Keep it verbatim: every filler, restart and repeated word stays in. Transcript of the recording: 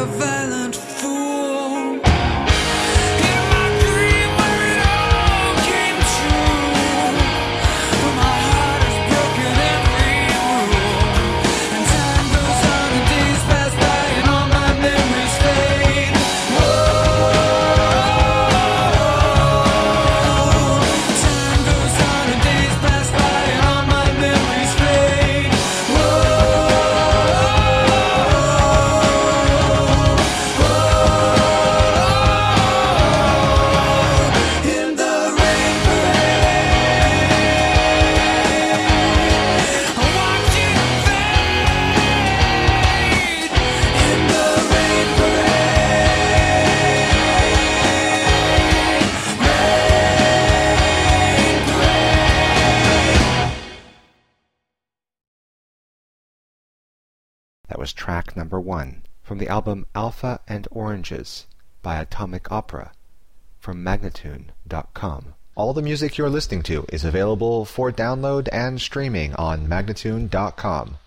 violent fool. In my dream where it all came true, but my heart has broken every rule. And time goes on and days pass by and all my memories fade. Time goes on and days pass by and all my memories fade. In the rain parade, I watch it fade. In the rain parade, rain parade. That was track number one from the album Alpha and Oranges by Atomic Opera from Magnatune dot com. All the music you're listening to is available for download and streaming on Magnatune dot com.